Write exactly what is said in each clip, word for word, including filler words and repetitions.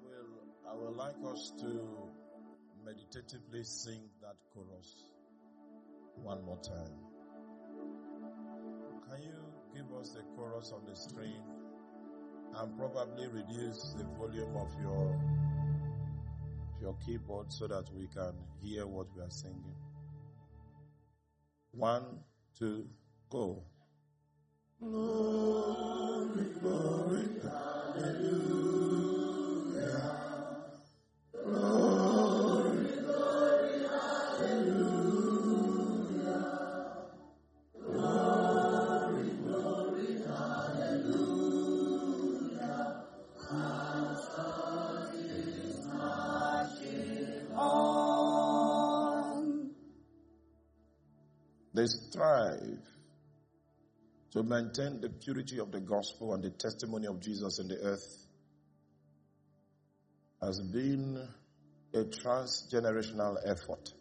will, I would like us to meditatively sing that chorus one more time. Can you give us the chorus on the screen and probably reduce the volume of your, your keyboard so that we can hear what we are singing? One, two, go. Glory, glory, hallelujah. Glory, glory, hallelujah. Glory, glory, hallelujah. Our God is marching on. They strive to maintain the purity of the gospel and the testimony of Jesus in the earth has been a transgenerational effort.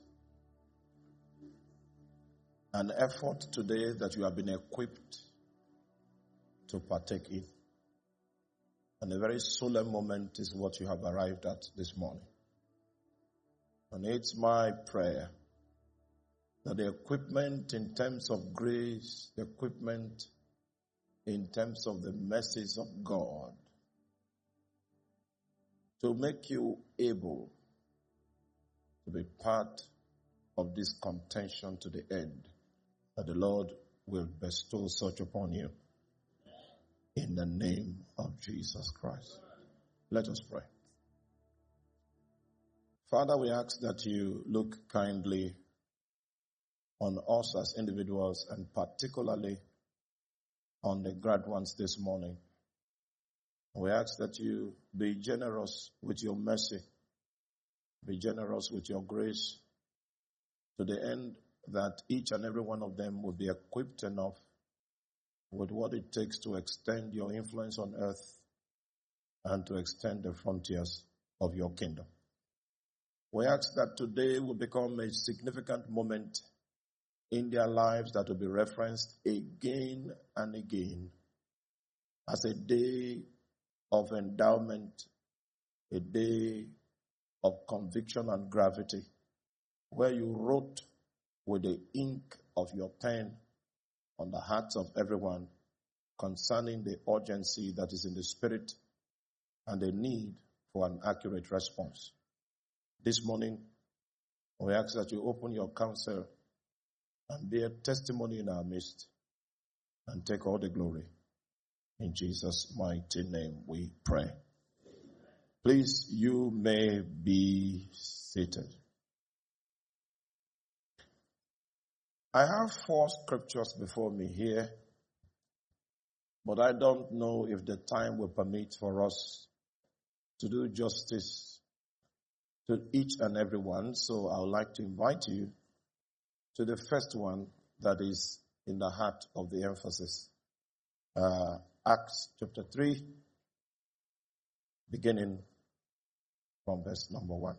An effort today that you have been equipped to partake in. And a very solemn moment is what you have arrived at this morning. And it's my prayer that the equipment in terms of grace, the equipment in terms of the mercies of God, to make you able to be part of this contention to the end, that the Lord will bestow such upon you in the name of Jesus Christ. Let us pray. Father, we ask that you look kindly on us as individuals and particularly on the grad ones this morning. We ask that you be generous with your mercy, be generous with your grace, to the end that each and every one of them will be equipped enough with what it takes to extend your influence on earth and to extend the frontiers of your kingdom. We ask that today will become a significant moment in their lives that will be referenced again and again as a day of endowment, a day of conviction and gravity, where you wrote with the ink of your pen on the hearts of everyone concerning the urgency that is in the spirit and the need for an accurate response. This morning, we ask that you open your counsel and be a testimony in our midst and take all the glory. In Jesus' mighty name we pray. Please, you may be seated. I have four scriptures before me here, but I don't know if the time will permit for us to do justice to each and every one, so I would like to invite you to the first one that is in the heart of the emphasis. Uh, Acts chapter three, beginning from verse number one.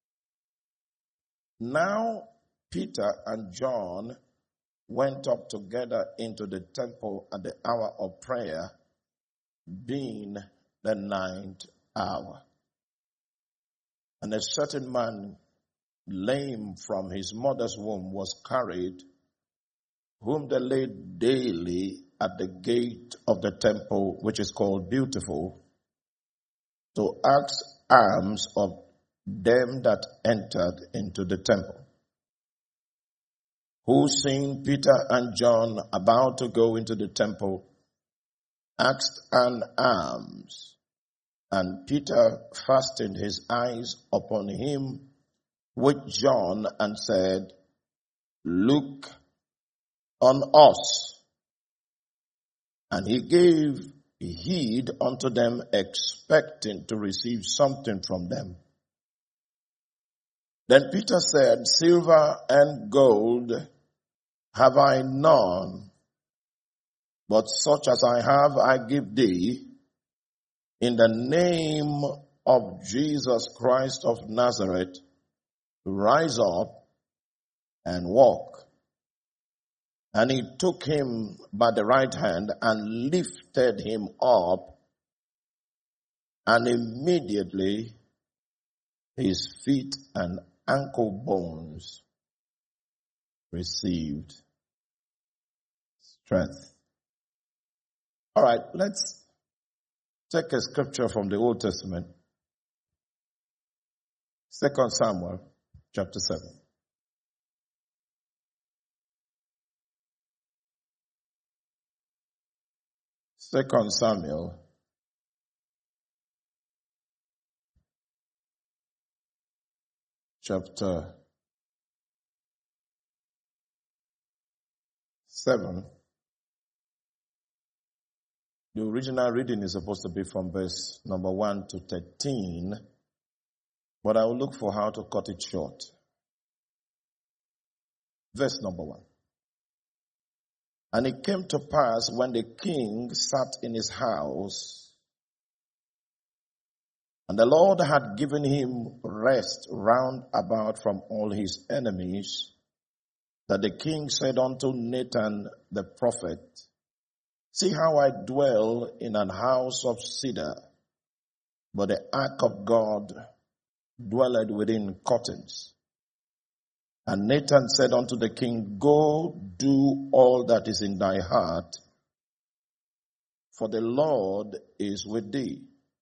Now Peter and John went up together into the temple at the hour of prayer, being the ninth hour. And a certain man, lame from his mother's womb, was carried, whom they laid daily at the gate of the temple, which is called Beautiful, to ask alms of them that entered into the temple. Who, seeing Peter and John about to go into the temple, asked an alms. And Peter fastened his eyes upon him with John and said, Look on us. And he gave heed unto them, expecting to receive something from them. Then Peter said, Silver and gold have I none, but such as I have I give thee. In the name of Jesus Christ of Nazareth, rise up and walk. And he took him by the right hand and lifted him up. And immediately his feet and ankle bones received strength. All right, let's take a scripture from the Old Testament. Second Samuel chapter seven. Second Samuel chapter seven. The original reading is supposed to be from verse number one to thirteen, but I will look for how to cut it short. Verse number one. And it came to pass when the king sat in his house, and the Lord had given him rest round about from all his enemies, that the king said unto Nathan the prophet, See how I dwell in an house of cedar, but the ark of God dwelleth within curtains. And Nathan said unto the king, Go do all that is in thy heart, for the Lord is with thee.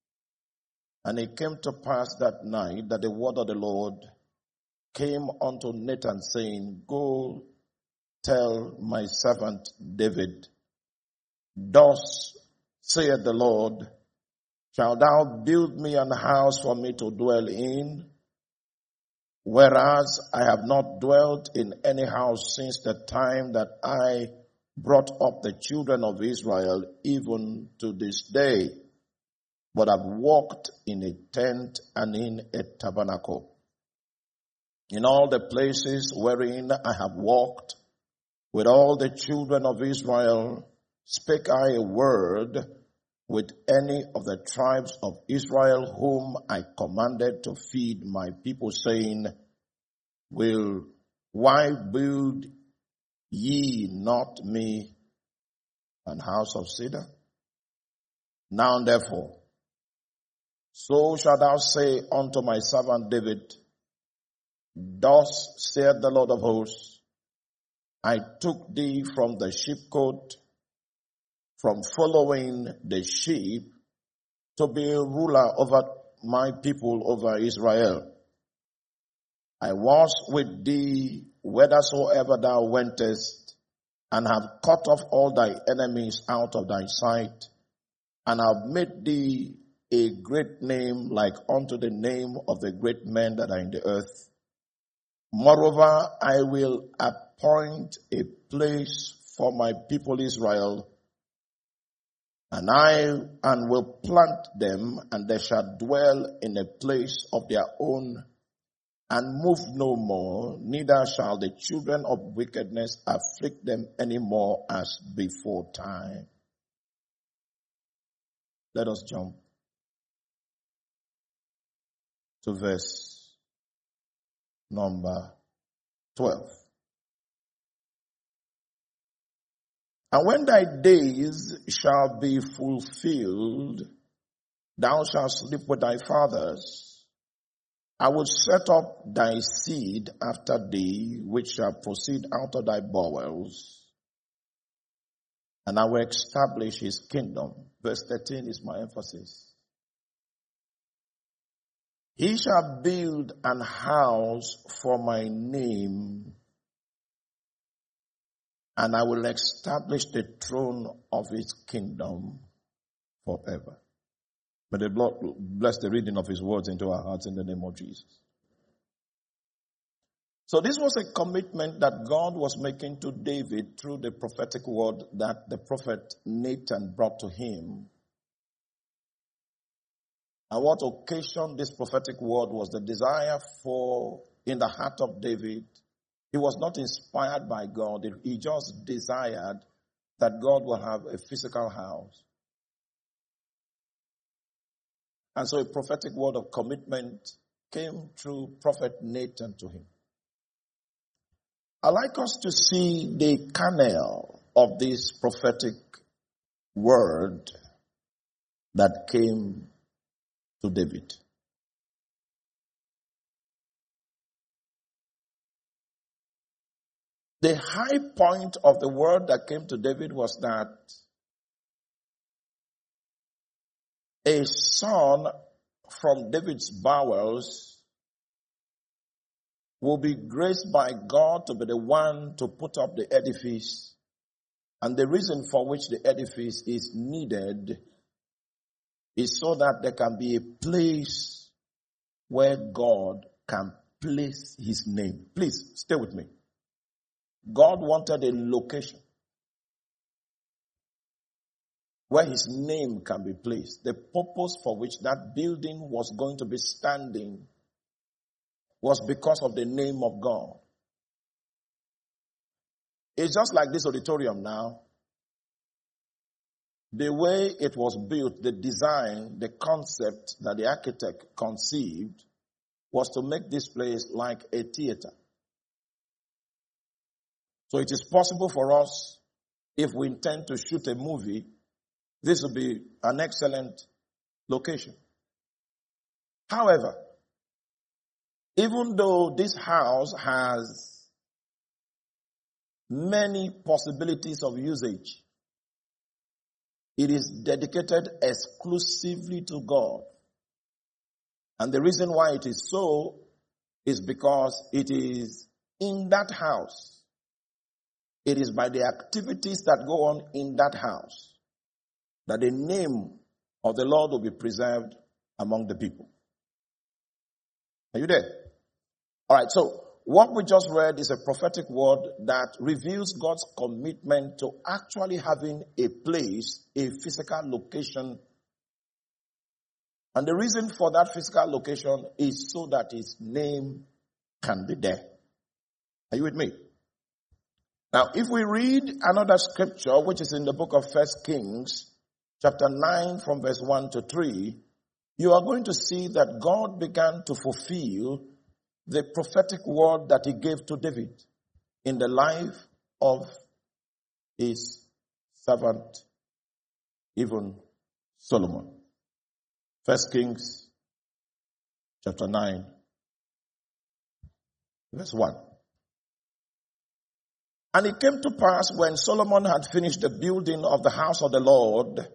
And it came to pass that night that the word of the Lord came unto Nathan, saying, Go tell my servant David, Thus saith the Lord, Shalt thou build me an house for me to dwell in? Whereas I have not dwelt in any house since the time that I brought up the children of Israel, even to this day, but have walked in a tent and in a tabernacle. In all the places wherein I have walked with all the children of Israel, spake I a word with any of the tribes of Israel whom I commanded to feed my people, saying, Will, why build ye not me an house of cedar? Now therefore, so shalt thou say unto my servant David, Thus saith the Lord of hosts, I took thee from the sheepcote, from following the sheep, to be a ruler over my people, over Israel. I was with thee whithersoever thou wentest, and have cut off all thy enemies out of thy sight, and have made thee a great name like unto the name of the great men that are in the earth. Moreover, I will appoint a place for my people Israel, and I and will plant them, and they shall dwell in a place of their own, and move no more, neither shall the children of wickedness afflict them any more as before time. Let us jump to verse number twelve. And when thy days shall be fulfilled, thou shalt sleep with thy fathers. I will set up thy seed after thee, which shall proceed out of thy bowels, and I will establish his kingdom. Verse thirteen is my emphasis. He shall build an house for my name, and I will establish the throne of his kingdom forever. May the Lord bless the reading of his words into our hearts in the name of Jesus. So this was a commitment that God was making to David through the prophetic word that the prophet Nathan brought to him. And what occasioned this prophetic word was the desire for, in the heart of David. He was not inspired by God. He just desired that God will have a physical house. And so a prophetic word of commitment came through prophet Nathan to him. I'd like us to see the kernel of this prophetic word that came to David. The high point of the word that came to David was that a son from David's bowels will be graced by God to be the one to put up the edifice. And the reason for which the edifice is needed is so that there can be a place where God can place his name. Please stay with me. God wanted a location where his name can be placed. The purpose for which that building was going to be standing was because of the name of God. It's just like this auditorium now. The way it was built, the design, the concept that the architect conceived was to make this place like a theater. So it is possible for us, if we intend to shoot a movie, this would be an excellent location. However, even though this house has many possibilities of usage, it is dedicated exclusively to God. And the reason why it is so is because it is in that house. It is by the activities that go on in that house that the name of the Lord will be preserved among the people. Are you there? All right, so what we just read is a prophetic word that reveals God's commitment to actually having a place, a physical location. And the reason for that physical location is so that his name can be there. Are you with me? Now, if we read another scripture, which is in the book of First Kings, chapter nine, from verse one to three, you are going to see that God began to fulfill the prophetic word that he gave to David in the life of his servant, even Solomon. First Kings, chapter nine, verse one. And it came to pass when Solomon had finished the building of the house of the Lord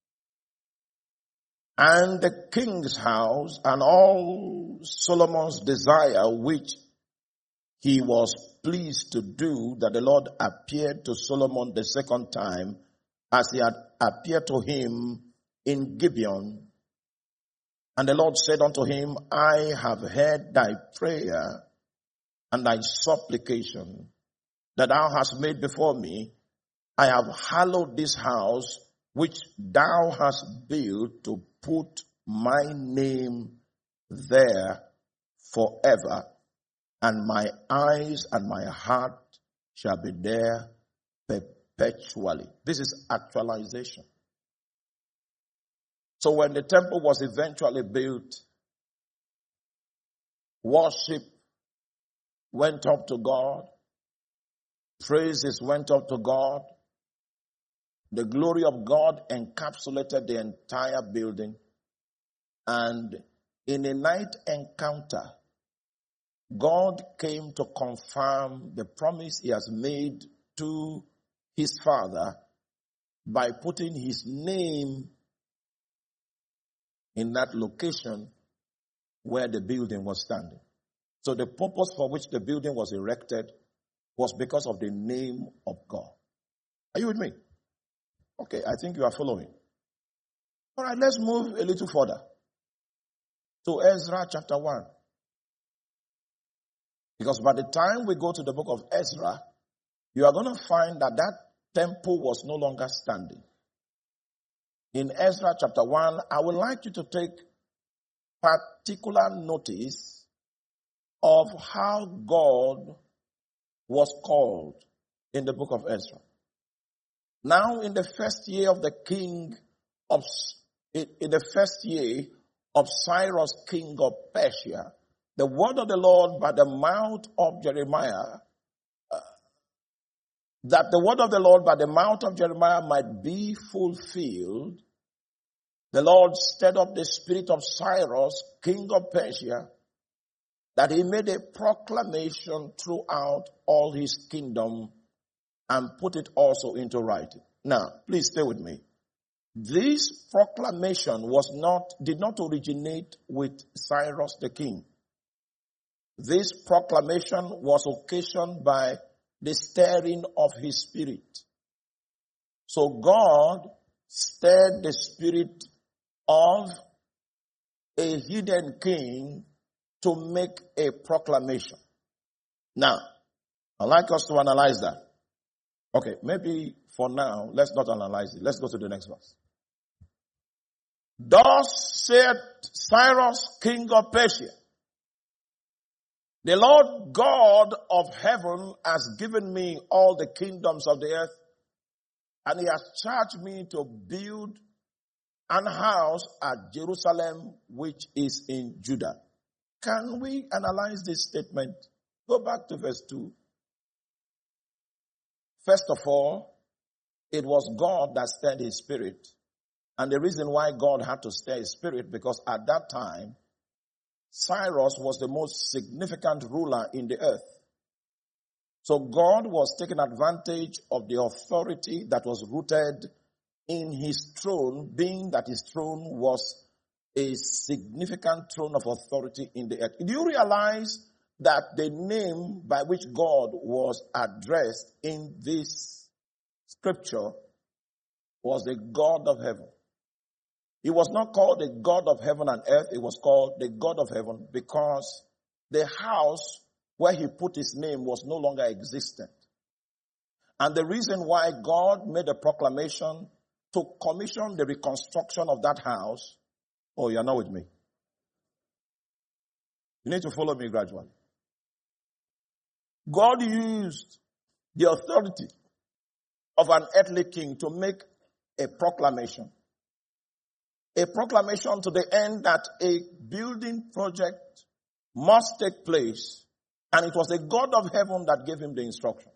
and the king's house and all Solomon's desire which he was pleased to do, that the Lord appeared to Solomon the second time as he had appeared to him in Gibeon. And the Lord said unto him, I have heard thy prayer and thy supplication that thou hast made before me. I have hallowed this house which thou hast built to put my name there forever, and my eyes and my heart shall be there perpetually. This is actualization. So when the temple was eventually built, worship went up to God. Praises went up to God. The glory of God encapsulated the entire building. And in a night encounter, God came to confirm the promise he has made to his father by putting his name in that location where the building was standing. So the purpose for which the building was erected was because of the name of God. Are you with me? Okay, I think you are following. All right, let's move a little further to Ezra chapter one. Because by the time we go to the book of Ezra, you are going to find that that temple was no longer standing. In Ezra chapter one, I would like you to take particular notice of how God was called in the book of Ezra. Now, in the first year of the king of, in the first year of Cyrus, king of Persia, the word of the Lord by the mouth of Jeremiah, uh, that the word of the Lord by the mouth of Jeremiah might be fulfilled, the Lord stirred up the spirit of Cyrus, king of Persia, that he made a proclamation throughout all his kingdom and put it also into writing. Now, please stay with me. This proclamation was not, did not originate with Cyrus the king. This proclamation was occasioned by the stirring of his spirit. So God stirred the spirit of a hidden king to make a proclamation. Now, I'd like us to analyze that. Okay, maybe for now, let's not analyze it. Let's go to the next verse. Thus said Cyrus, king of Persia, the Lord God of heaven has given me all the kingdoms of the earth, and he has charged me to build an house at Jerusalem, which is in Judah. Can we analyze this statement? Go back to verse two. First of all, it was God that stirred his spirit. And the reason why God had to stir his spirit, because at that time, Cyrus was the most significant ruler in the earth. So God was taking advantage of the authority that was rooted in his throne, being that his throne was a significant throne of authority in the earth. Do you realize that the name by which God was addressed in this scripture was the God of heaven? He was not called the God of heaven and earth. It was called the God of heaven because the house where he put his name was no longer existent. And the reason why God made a proclamation to commission the reconstruction of that house. Oh, you're not with me. You need to follow me gradually. God used the authority of an earthly king to make a proclamation. A proclamation to the end that a building project must take place, and it was the God of heaven that gave him the instruction.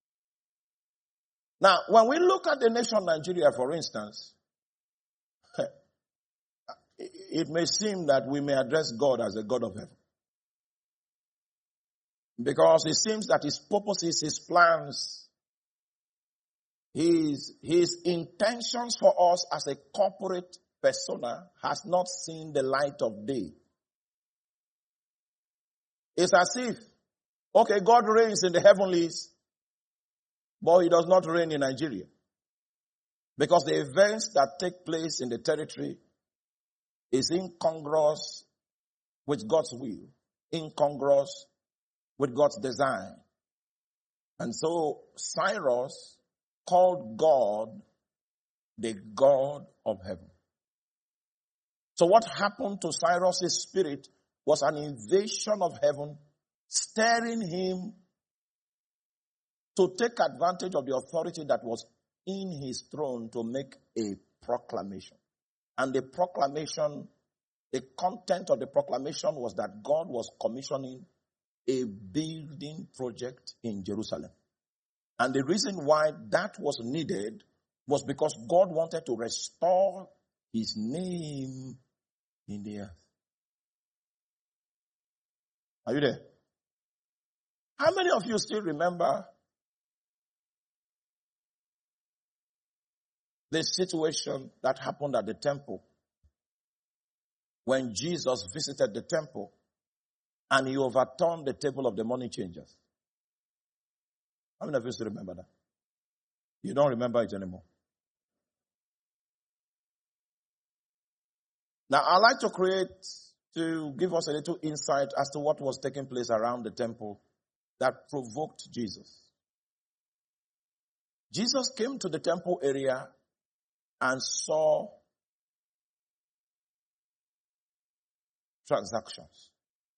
Now, when we look at the nation Nigeria, for instance, it may seem that we may address God as a God of heaven. Because it seems that his purposes, his plans, his, his intentions for us as a corporate persona has not seen the light of day. It's as if, okay, God reigns in the heavenlies, but he does not reign in Nigeria. Because the events that take place in the territory is incongruous with God's will, incongruous with God's design. And so Cyrus called God the God of heaven. So what happened to Cyrus' spirit was an invasion of heaven, stirring him to take advantage of the authority that was in his throne to make a proclamation. And the proclamation, the content of the proclamation was that God was commissioning a building project in Jerusalem. And the reason why that was needed was because God wanted to restore his name in the earth. Are you there? How many of you still remember the situation that happened at the temple when Jesus visited the temple and he overturned the table of the money changers? How many of you still remember that? You don't remember it anymore. Now, I'd like to create, to give us a little insight as to what was taking place around the temple that provoked Jesus. Jesus came to the temple area and saw transactions.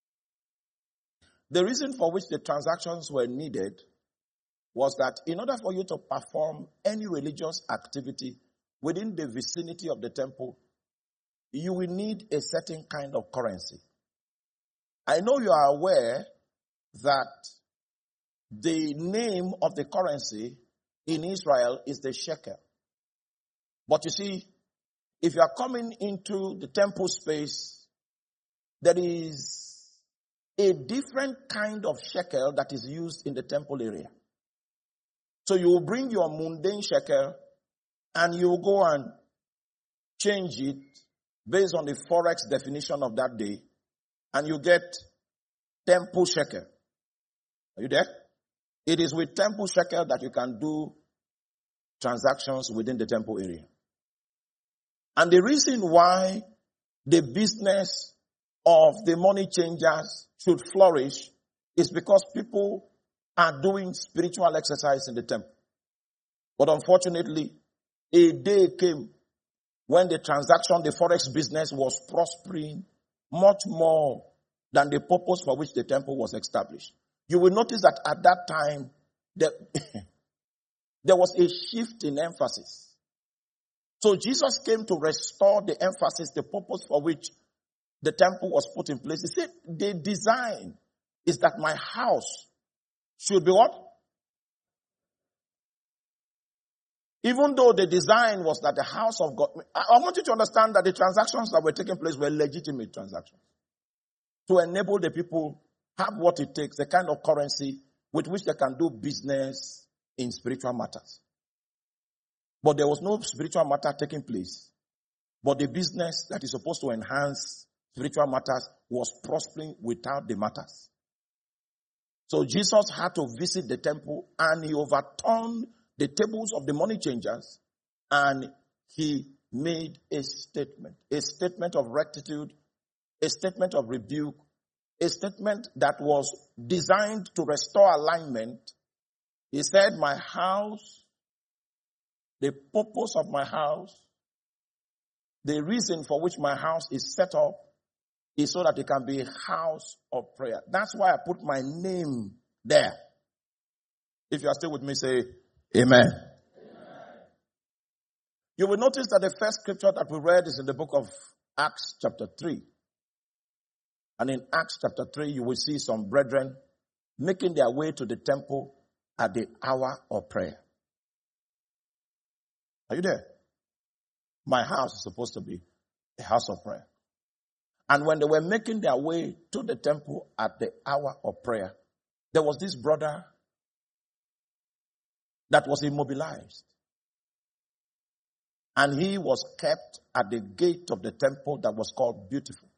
The reason for which the transactions were needed was that in order for you to perform any religious activity within the vicinity of the temple, you will need a certain kind of currency. I know you are aware that the name of the currency in Israel is the shekel. But you see, if you are coming into the temple space, there is a different kind of shekel that is used in the temple area. So you will bring your mundane shekel and you will go and change it based on the forex definition of that day, and you get temple shekel. Are you there? It is with temple shekel that you can do transactions within the temple area. And the reason why the business of the money changers should flourish is because people are doing spiritual exercise in the temple. But unfortunately, a day came when the transaction, the forex business was prospering much more than the purpose for which the temple was established. You will notice that at that time, there, there was a shift in emphasis. So Jesus came to restore the emphasis, the purpose for which the temple was put in place. He said, the design is that my house should be what? Even though the design was that the house of God, I want you to understand that the transactions that were taking place were legitimate transactions. To enable the people have what it takes, the kind of currency with which they can do business in spiritual matters. But there was no spiritual matter taking place. But the business that is supposed to enhance spiritual matters was prospering without the matters. So Jesus had to visit the temple and he overturned the tables of the money changers and he made a statement. A statement of rectitude, a statement of rebuke, a statement that was designed to restore alignment. He said, my house, the purpose of my house, the reason for which my house is set up is so that it can be a house of prayer. That's why I put my name there. If you are still with me, say amen. Amen. You will notice that the first scripture that we read is in the book of Acts chapter three. And in Acts chapter three, you will see some brethren making their way to the temple at the hour of prayer. Are you there? My house is supposed to be a house of prayer. And when they were making their way to the temple at the hour of prayer, there was this brother that was immobilized. And he was kept at the gate of the temple that was called Beautiful.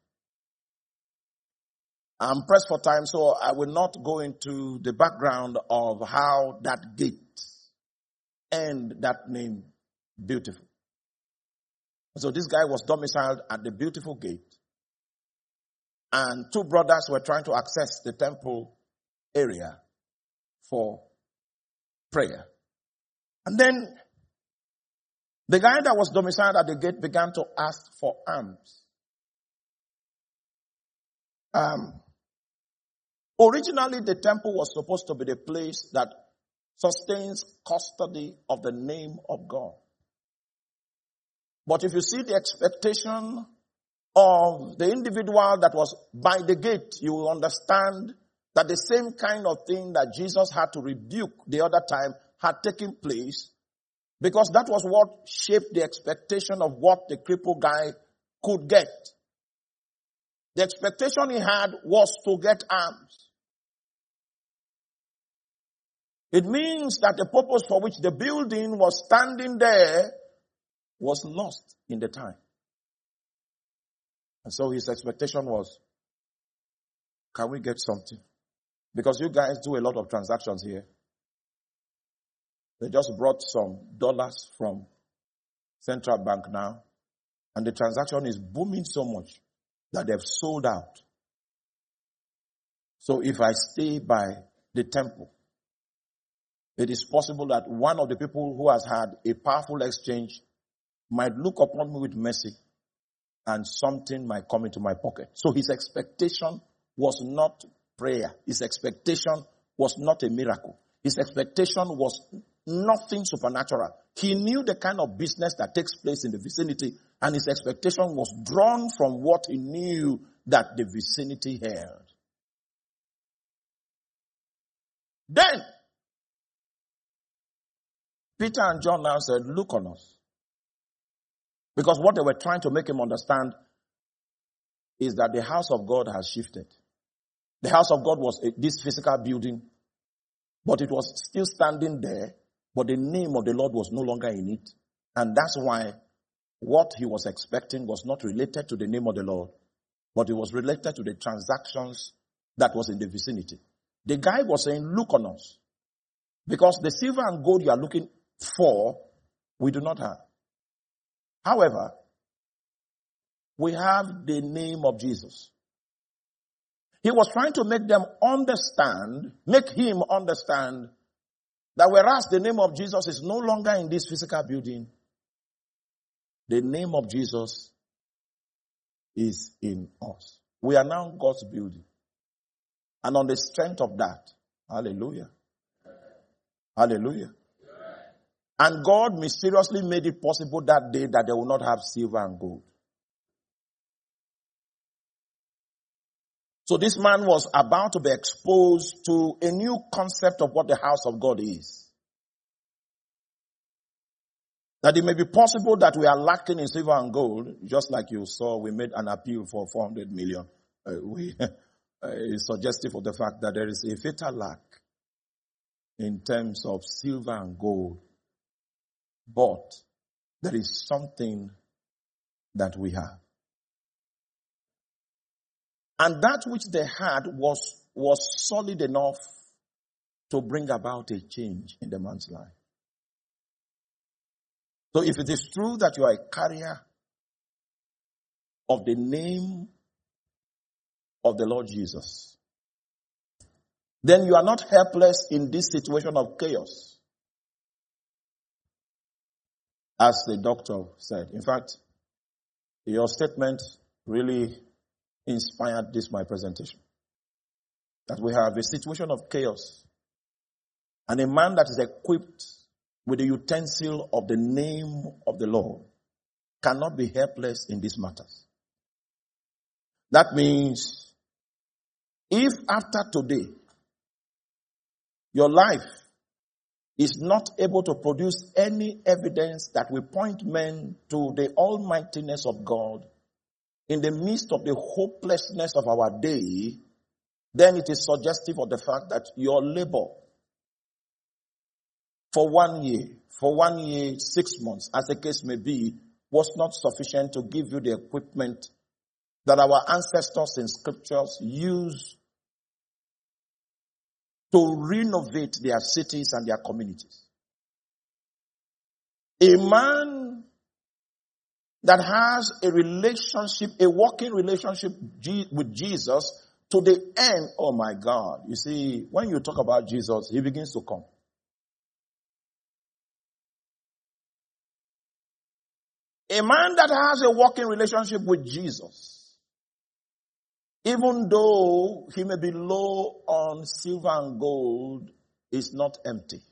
I'm pressed for time, so I will not go into the background of how that gate and that name Beautiful. So this guy was domiciled at the Beautiful gate. And two brothers were trying to access the temple area for prayer. And then the guy that was domiciled at the gate began to ask for alms. Um, originally, the temple was supposed to be the place that sustains custody of the name of God. But if you see the expectation of the individual that was by the gate, you will understand that the same kind of thing that Jesus had to rebuke the other time had taken place, because that was what shaped the expectation of what the crippled guy could get. The expectation he had was to get alms. It means that the purpose for which the building was standing there was lost in the time. And so his expectation was, can we get something? Because you guys do a lot of transactions here. They just brought some dollars from Central Bank now, and the transaction is booming so much that they've sold out. So if I stay by the temple, it is possible that one of the people who has had a powerful exchange might look upon me with mercy and something might come into my pocket. So his expectation was not prayer. His expectation was not a miracle. His expectation was nothing supernatural. He knew the kind of business that takes place in the vicinity, and his expectation was drawn from what he knew that the vicinity held. Then, Peter and John now said, look on us. Because what they were trying to make him understand is that the house of God has shifted. The house of God was a, this physical building, but it was still standing there, but the name of the Lord was no longer in it. And that's why what he was expecting was not related to the name of the Lord, but it was related to the transactions that was in the vicinity. The guy was saying, look on us. Because the silver and gold you are looking for, we do not have. However, we have the name of Jesus. He was trying to make them understand, make him understand that whereas the name of Jesus is no longer in this physical building, the name of Jesus is in us. We are now God's building. And on the strength of that, hallelujah. Hallelujah. And God mysteriously made it possible that day that they will not have silver and gold. So this man was about to be exposed to a new concept of what the house of God is. That it may be possible that we are lacking in silver and gold, just like you saw, we made an appeal for four hundred million. Uh, we, uh, it's suggestive of the fact that there is a fatal lack in terms of silver and gold. But there is something that we have. And that which they had was, was solid enough to bring about a change in the man's life. So if it is true that you are a carrier of the name of the Lord Jesus, then you are not helpless in this situation of chaos. As the doctor said. In fact, your statement really inspired this, my presentation. That we have a situation of chaos. And a man that is equipped with the utensil of the name of the Lord cannot be helpless in these matters. That means, if after today, your life is not able to produce any evidence that will point men to the almightiness of God in the midst of the hopelessness of our day, then it is suggestive of the fact that your labor for one year, for one year, six months, as the case may be, was not sufficient to give you the equipment that our ancestors in scriptures used to renovate their cities and their communities. A man that has a relationship, a working relationship with Jesus to the end, oh my God. You see, when you talk about Jesus, he begins to come. A man that has a working relationship with Jesus, even though he may be low on silver and gold, is not empty.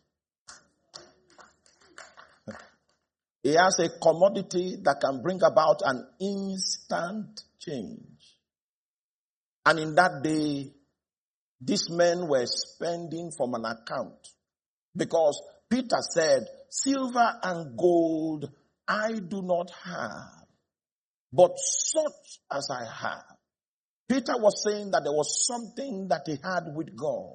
He has a commodity that can bring about an instant change. And in that day, these men were spending from an account. Because Peter said, silver and gold I do not have, but such as I have. Peter was saying that there was something that he had with God.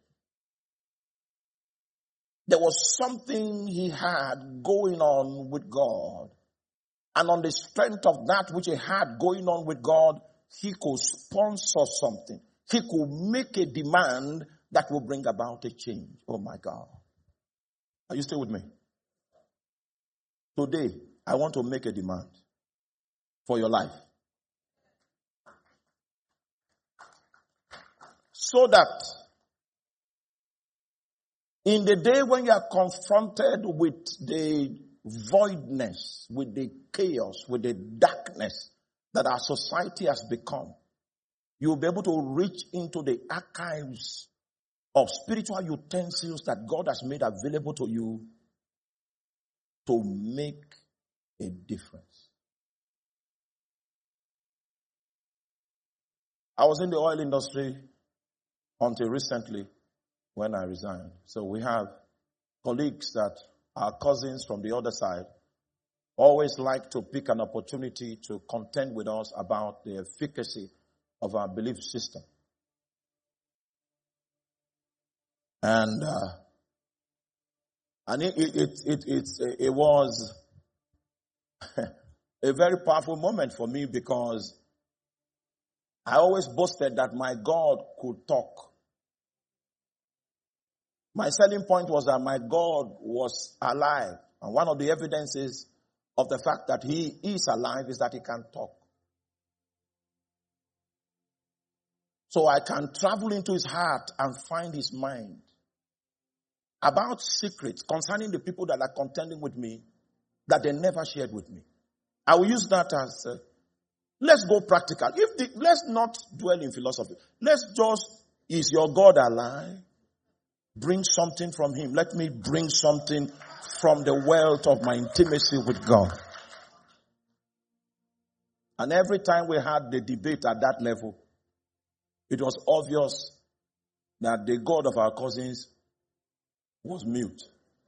There was something he had going on with God. And on the strength of that which he had going on with God, he could sponsor something. He could make a demand that will bring about a change. Oh my God. Are you still with me? Today, I want to make a demand for your life. So that in the day when you are confronted with the voidness, with the chaos, with the darkness that our society has become, you'll be able to reach into the archives of spiritual utensils that God has made available to you to make a difference. I was in the oil industry until recently when I resigned. So we have colleagues that are cousins from the other side. always like to pick an opportunity to contend with us about the efficacy of our belief system. And uh, and it it it it, it, it was a very powerful moment for me, because I always boasted that my God could talk. My selling point was that my God was alive. And one of the evidences of the fact that he is alive is that he can talk. So I can travel into his heart and find his mind about secrets concerning the people that are contending with me that they never shared with me. I will use that as, uh, let's go practical. If the, let's not dwell in philosophy. Let's just, is your God alive? Bring something from him. Let me bring something from the wealth of my intimacy with God. And every time we had the debate at that level, it was obvious that the God of our cousins was mute.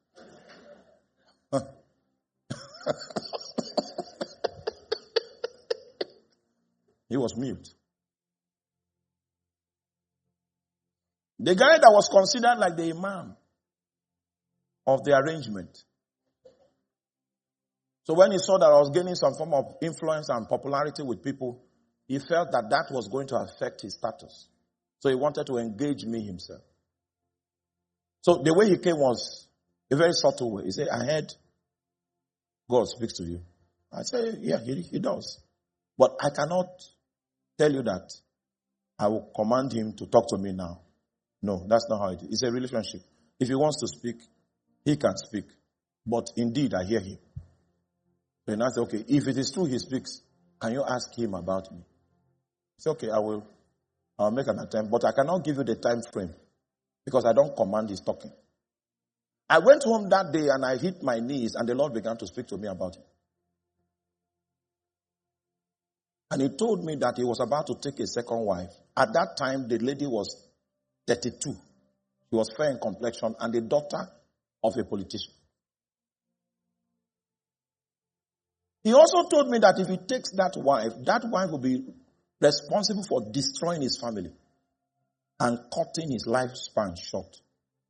He was mute. The guy that was considered like the imam of the arrangement. So when he saw that I was gaining some form of influence and popularity with people, he felt that that was going to affect his status. So he wanted to engage me himself. So the way he came was a very subtle way. He said, I heard God speaks to you. I said, yeah, he, he does. But I cannot tell you that I will command him to talk to me now. No, that's not how it is. It's a relationship. If he wants to speak, he can speak. But indeed, I hear him. Then I say, okay, if it is true he speaks, can you ask him about me? It's okay, I will. I'll make an attempt. But I cannot give you the time frame, because I don't command his talking. I went home that day and I hit my knees, and the Lord began to speak to me about it. And he told me that he was about to take a second wife. At that time, the lady was thirty-two. She was fair in complexion and the daughter of a politician. He also told me that if he takes that wife, that wife will be responsible for destroying his family and cutting his lifespan short.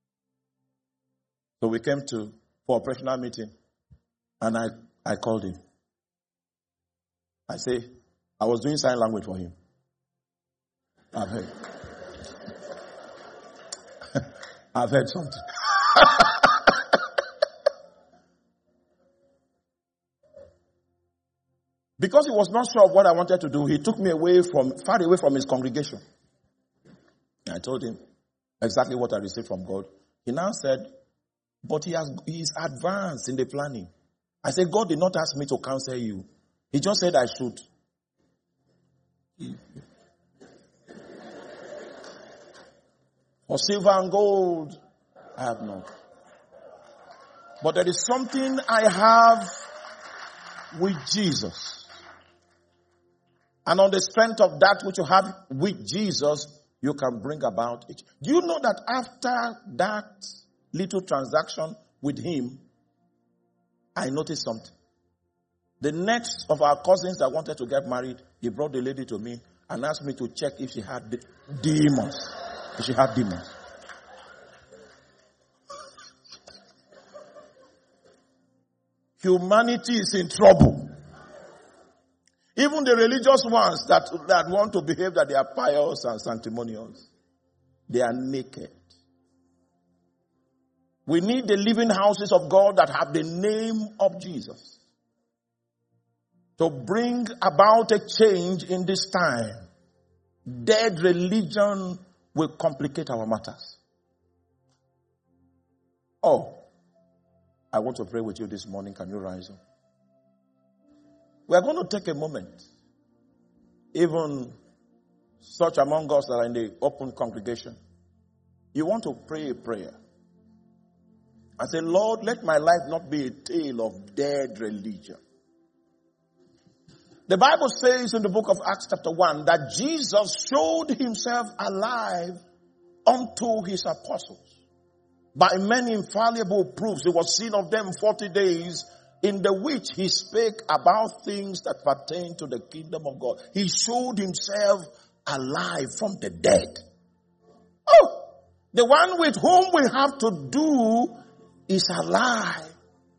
So we came to for operational meeting, and I, I called him. I say, I was doing sign language for him. I've heard. I've heard something. Because he was not sure of what I wanted to do, he took me away from, far away from his congregation. I told him exactly what I received from God. He now said, but he has, he is advanced in the planning. I said, God did not ask me to counsel you. He just said I should. For silver and gold, I have not. But there is something I have with Jesus. And on the strength of that which you have with Jesus, you can bring about it. Do you know that after that little transaction with him, I noticed something. The next of our cousins that wanted to get married, he brought the lady to me and asked me to check if she had the demons. If she had demons. Humanity is in trouble. Even the religious ones that, that want to behave that they are pious and sanctimonious, they are naked. We need the living houses of God that have the name of Jesus to bring about a change in this time. Dead religion will complicate our matters. Oh, I want to pray with you this morning. Can you rise up? We are going to take a moment. Even such among us that are in the open congregation, you want to pray a prayer. I say, Lord, let my life not be a tale of dead religion. The Bible says in the book of Acts chapter one that Jesus showed himself alive unto his apostles. By many infallible proofs, he was seen of them forty days in the which he spake about things that pertain to the kingdom of God. He showed himself alive from the dead. Oh, the one with whom we have to do is alive.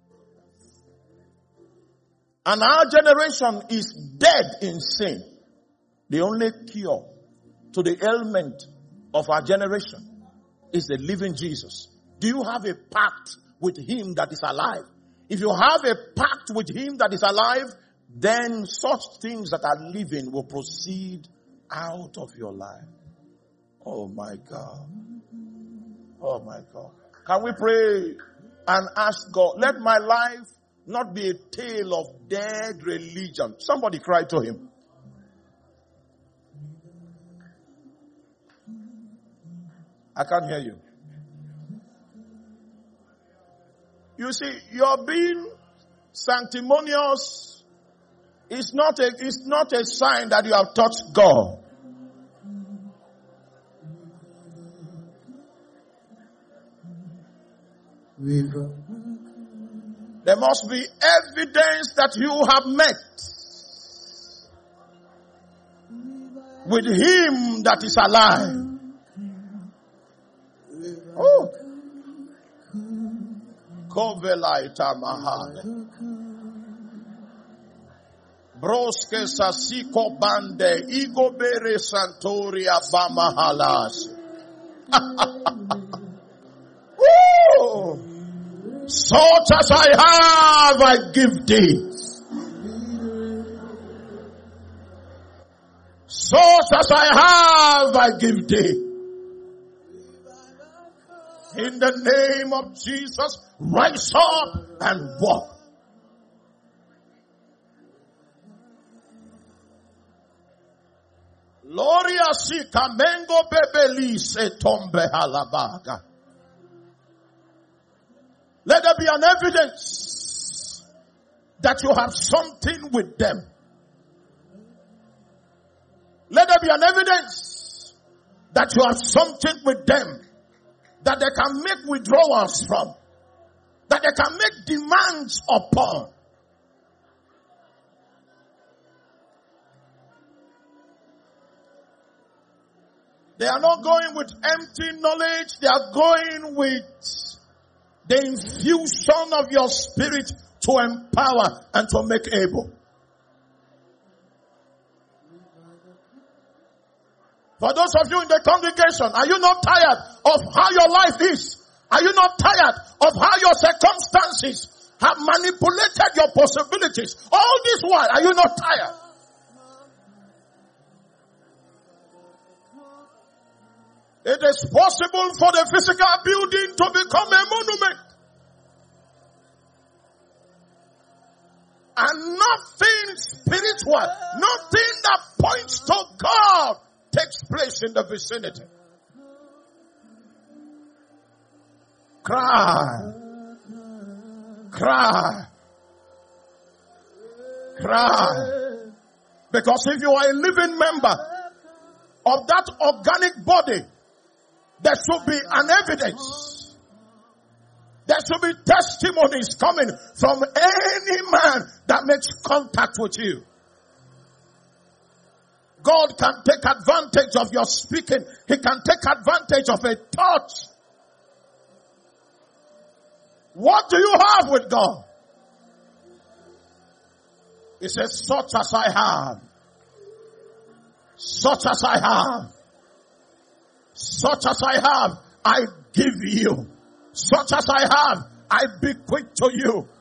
And our generation is dead in sin. The only cure to the ailment of our generation is the living Jesus. Do you have a pact with him that is alive? If you have a pact with him that is alive, then such things that are living will proceed out of your life. Oh my God. Oh my God. Can we pray and ask God, let my life not be a tale of dead religion. Somebody cry to him. I can't hear you. You see, your being sanctimonious is not a, is not a sign that you have touched God. There must be evidence that you have met with him that is alive. Oh. Kovelaita mahane. Broske sasiko bande igobere santoria bamahalas. Oh. Such as I have, I give thee. Such as I have, I give thee. In the name of Jesus, rise up and walk. Gloria si kamengo bebelise tombe halabaga. Let there be an evidence that you have something with them. Let there be an evidence that you have something with them that they can make withdrawals from, that they can make demands upon. They are not going with empty knowledge, they are going with the infusion of your spirit to empower and to make able. For those of you in the congregation, are you not tired of how your life is? Are you not tired of how your circumstances have manipulated your possibilities? All this while, are you not tired? It is possible for the physical building to become a monument. And nothing spiritual, nothing that points to God takes place in the vicinity. Cry. Cry. Cry. Because if you are a living member of that organic body, there should be an evidence. There should be testimonies coming from any man that makes contact with you. God can take advantage of your speaking. He can take advantage of a touch. What do you have with God? He says, such as I have. Such as I have. Such as I have, I give you. Such as I have, I bequeath to you.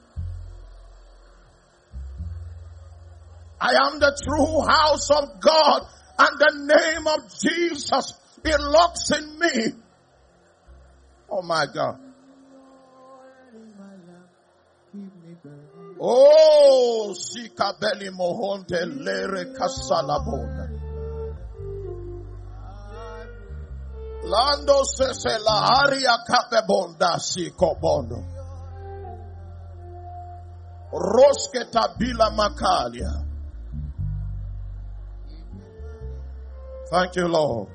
I am the true house of God, and the name of Jesus, it locks in me. Oh my God. Oh, sikabeli mohonte lere kasalabona. Lando sese la aria kapebonda si kobondo. Roske tabila makalia. Thank you, Lord.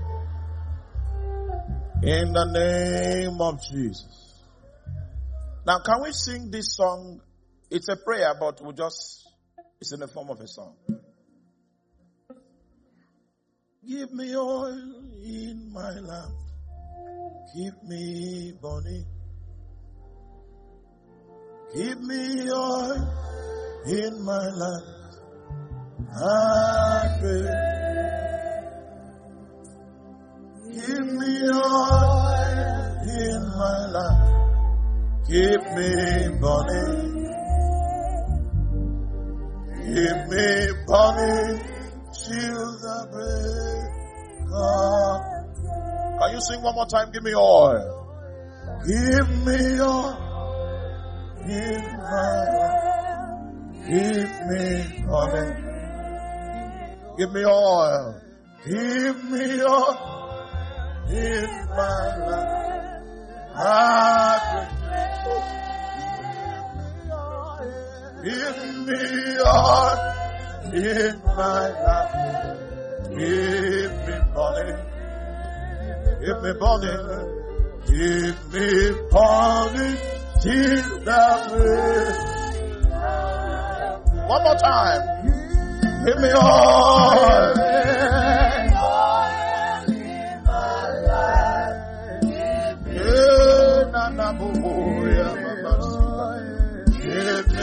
In the name of Jesus. Now, can we sing this song It's a prayer, but we just, it's in the form of a song. Give me oil in my lamp. Keep me burning. Give me oil in my lamp. I pray. Give me oil in my lamp. Keep me burning. Keep me burning till the break of. Can you sing one more time? Give me oil. Give me oil in my life. Keep me burning. Give me oil. Give me oil in my life. I Give me oil in my life. Keep me burning. Keep me burning. Keep me burning till the break. One more time. Give me oil. In my life. Give me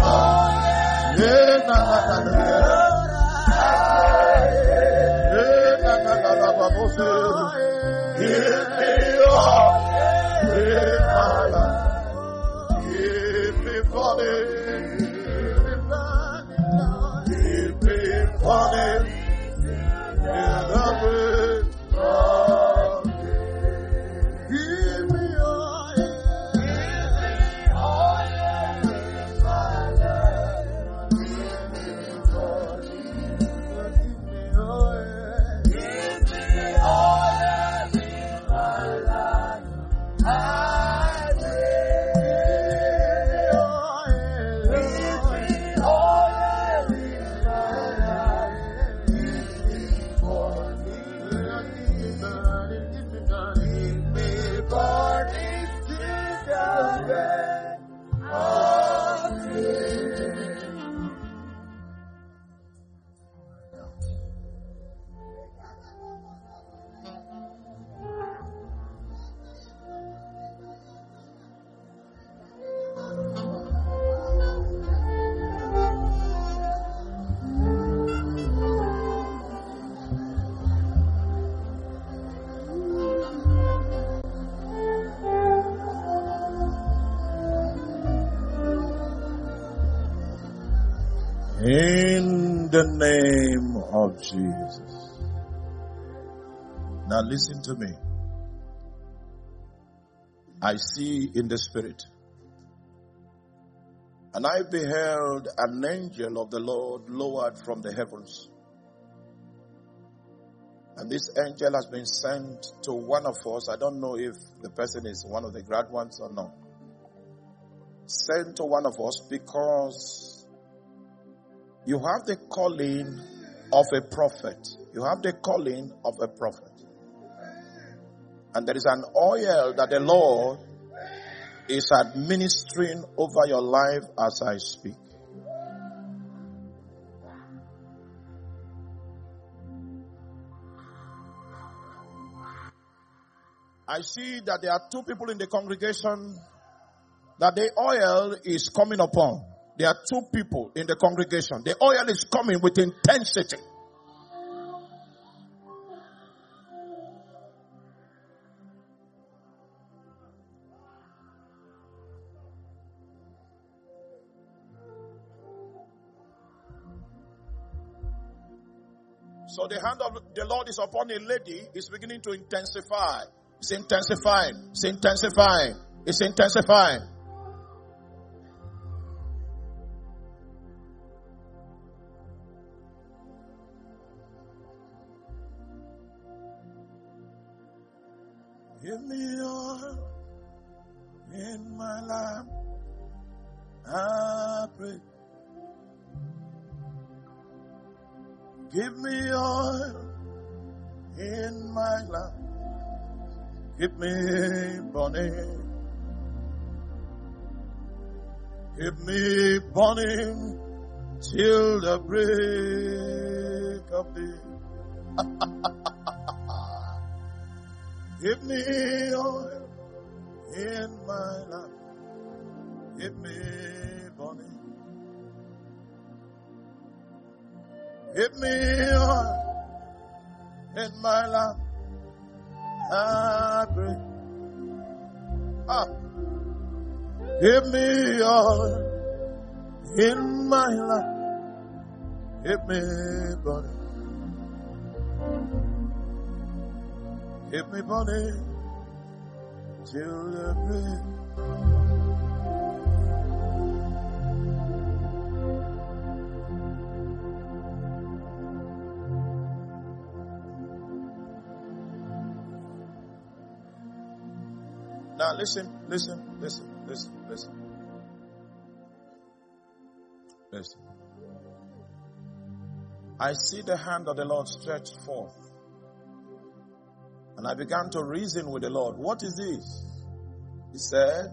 in the name of Jesus. Now listen to me. I see in the spirit. And I beheld an angel of the Lord lowered from the heavens. And this angel has been sent to one of us. I don't know if the person is one of the grad ones or not. Sent to one of us because you have the calling of a prophet. You have the calling of a prophet. And there is an oil that the Lord is administering over your life as I speak. I see that there are two people in the congregation that the oil is coming upon. There are two people in the congregation. The oil is coming with intensity. So the hand of the Lord is upon a lady. It's beginning to intensify. It's intensifying. It's intensifying. It's intensifying. Give me oil in my lamp, I pray. Give me oil in my lamp, keep me burning. Keep me burning till the break of day. Give me oil in my lamp. Keep me burning. Give me oil in my lamp. I pray. Ah. Give me oil in my lamp. Keep me burning. Keep me burning till the break. Now listen, listen, listen, listen, listen. Listen. I see the hand of the Lord stretched forth. And I began to reason with the Lord. What is this? He said,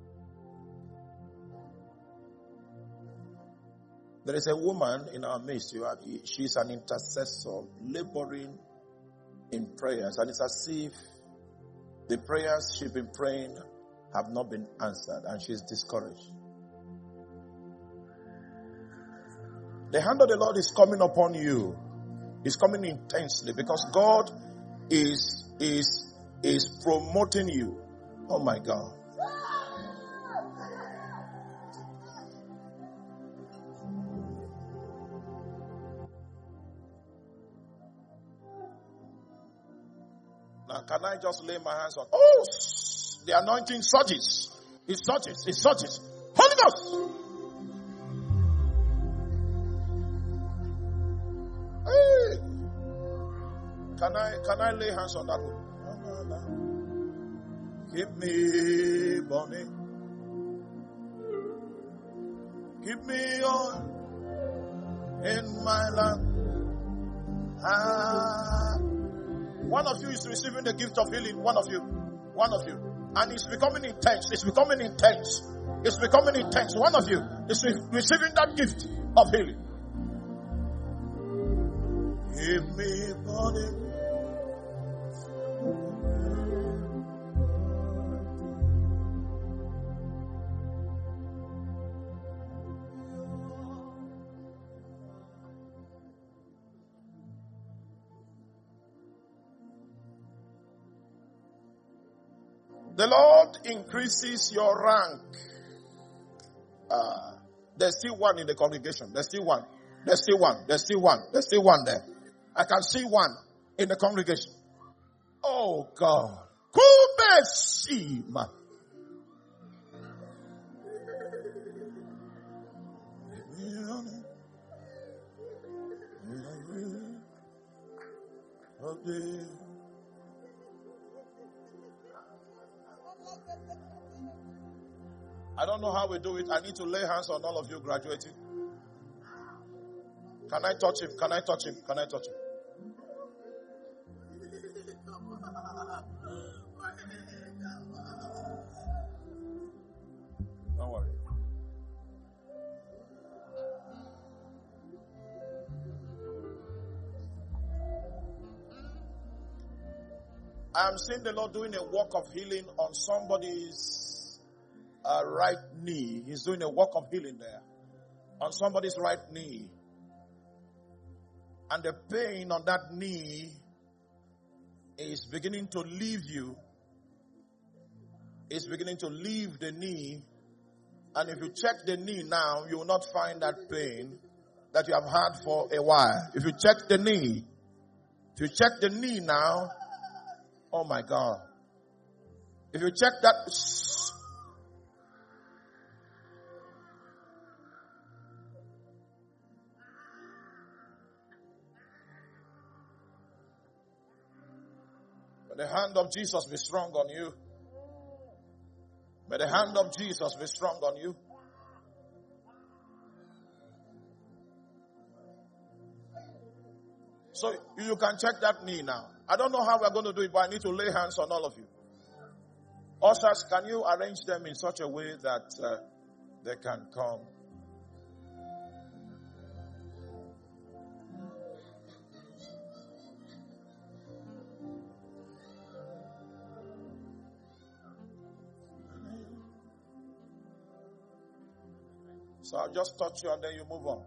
there is a woman in our midst. You are, she's an intercessor, laboring in prayers. And it's as if the prayers she's been praying have not been answered. And she's discouraged. The hand of the Lord is coming upon you. It's coming intensely because God is is is promoting you. Oh my God. Now can I just lay my hands on? Oh, the anointing surges. It surges. It surges. Holy Ghost. Hey. Can I can I lay hands on that one? Keep me burning. Keep me on in my lamp. Ah. One of you is receiving the gift of healing. One of you. One of you. And it's becoming intense. It's becoming intense. It's becoming intense. One of you is re- receiving that gift of healing. Keep me burning. The Lord increases your rank. Uh, there's still one in the congregation. There's still one. There's still one. There's still one. There's still one there. I can see one in the congregation. Oh God. Kubesima. I don't know how we do it. I need to lay hands on all of you graduating. Can I touch him? Can I touch him? Can I touch him? Don't worry. I am seeing the Lord doing a work of healing on somebody's uh, right knee. He's doing a work of healing there. On somebody's right knee. And the pain on that knee is beginning to leave you. It's beginning to leave the knee. And if you check the knee now, you will not find that pain that you have had for a while. If you check the knee, if you check the knee now, oh my God. If you check that, may the hand of Jesus be strong on you. May the hand of Jesus be strong on you. So you can check that knee now. I don't know how we're going to do it, but I need to lay hands on all of you. Ushers, can you arrange them in such a way that uh, They can come. So I'll just touch you and then you move on.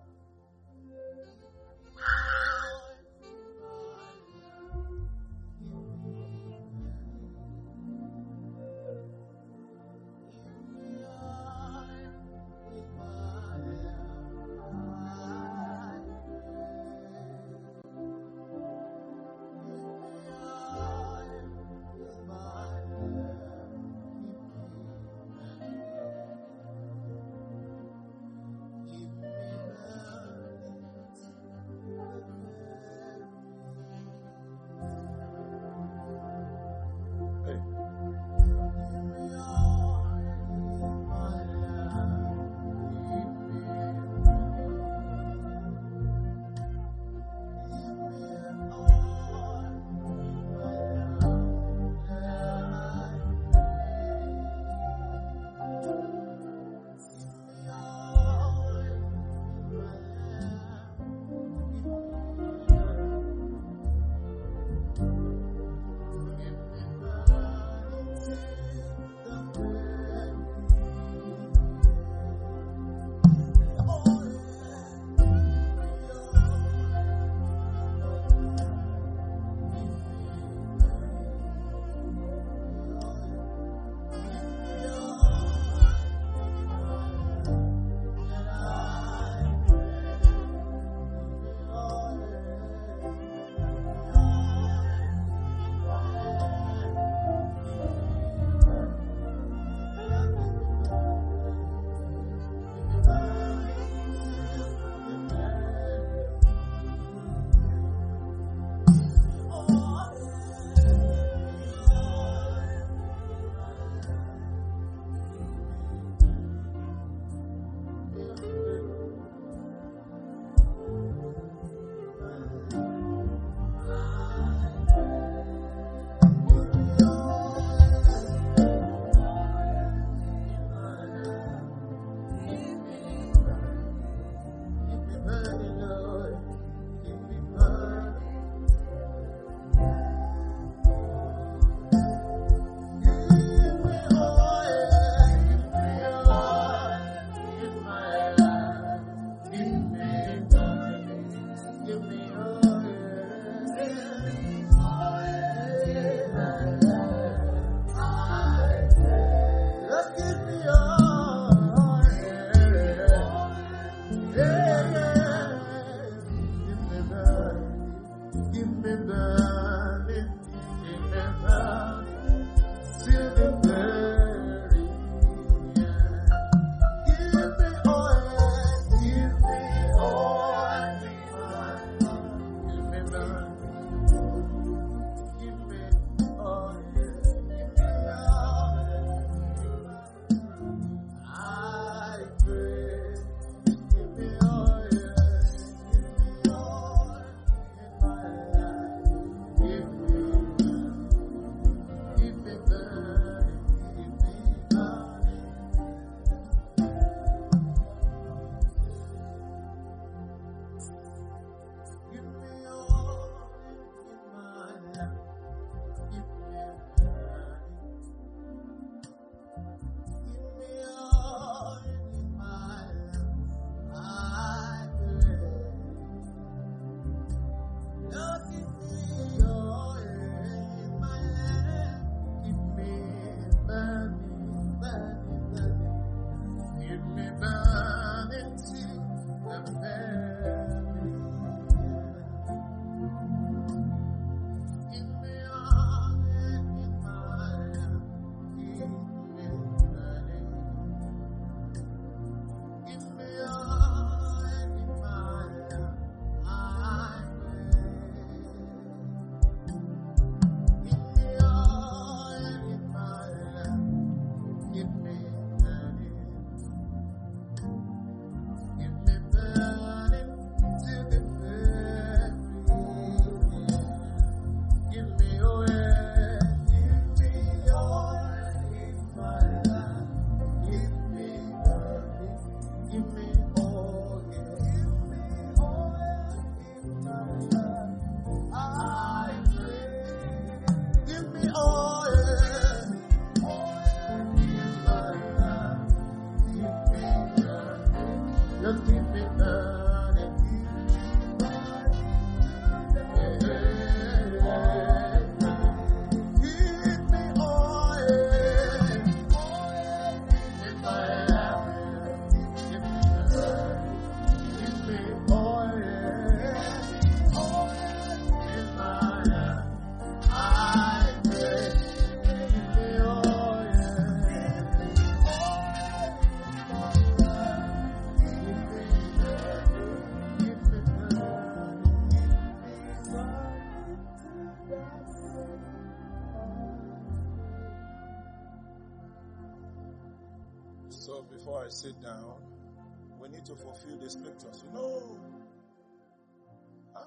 So before I sit down, we need to fulfill the scriptures. You know, huh?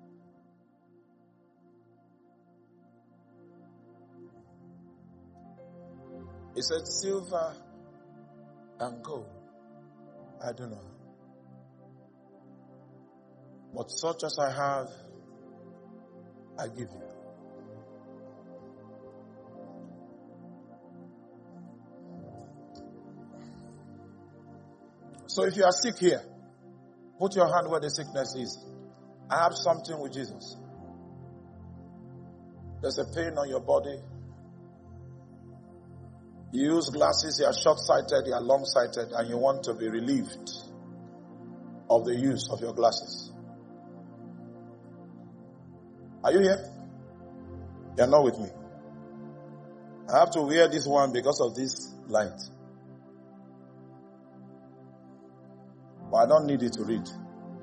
It said silver and gold. I don't know. But such as I have, I give you. So if you are sick here, put your hand where the sickness is. I have something with Jesus. There's a pain on your body. You use glasses, you are short-sighted, you are long-sighted, and you want to be relieved of the use of your glasses. Are you here? You are not with me. I have to wear this one because of this light. But I don't need it to read.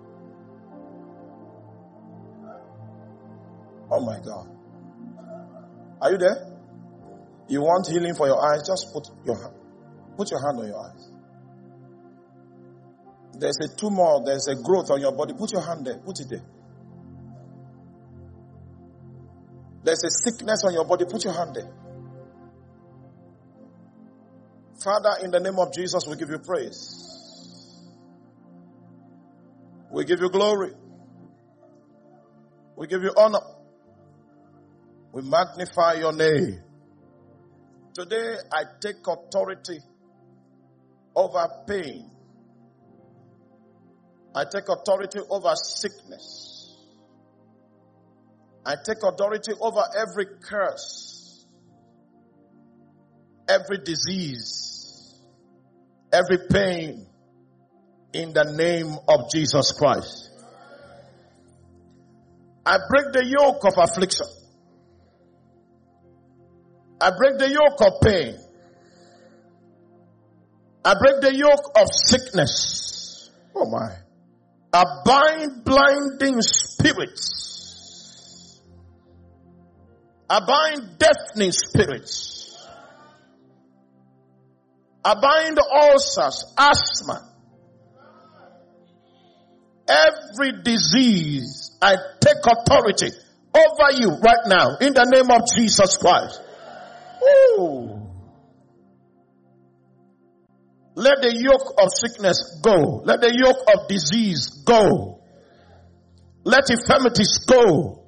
Oh my God. Are you there? You want healing for your eyes? Just put your hand, put your hand on your eyes. There's a tumor, there's a growth on your body. Put your hand there. Put it there. There's a sickness on your body. Put your hand there. Father, in the name of Jesus, we give you praise. We give you glory. We give you honor. We magnify your name. Today, I take authority over pain. I take authority over sickness. I take authority over every curse, every disease, every pain in the name of Jesus Christ. I break the yoke of affliction. I break the yoke of pain. I break the yoke of sickness. Oh my. I bind blinding spirits. I bind deafening spirits. I bind ulcers, asthma. Every disease, I take authority over you right now in the name of Jesus Christ. Ooh. Let the yoke of sickness go. Let the yoke of disease go. Let infirmities go.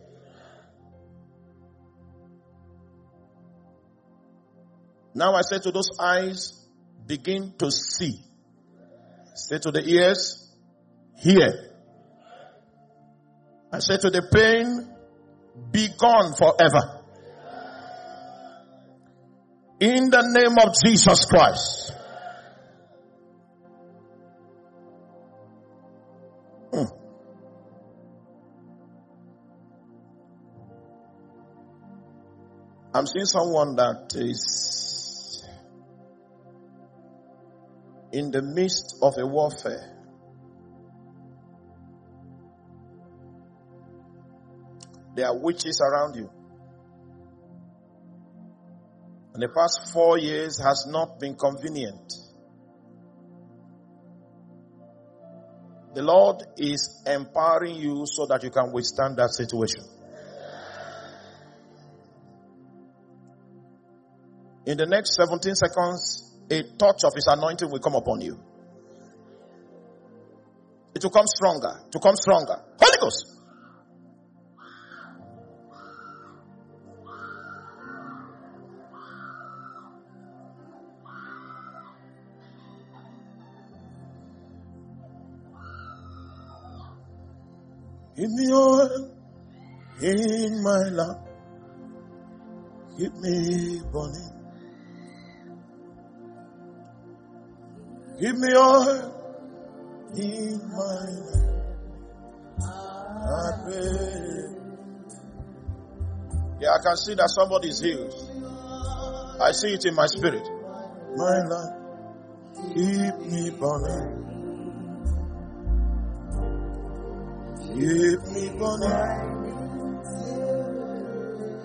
Now I say to those eyes, begin to see. Say to the ears, hear. I say to the pain, be gone forever. In the name of Jesus Christ. Hmm. I'm seeing someone that is in the midst of a warfare. There are witches around you. And the past four years has not been convenient. The Lord is empowering you so that you can withstand that situation. In the next seventeen seconds, a touch of His anointing will come upon you. It will come stronger. It will come stronger. Holy Ghost. Give me oil in my lamp. Keep me burning. Give me oil in my lamp. I pray. Yeah, I can see that somebody is healed. I see it in my spirit. My lamp, keep me burning. Keep me burning.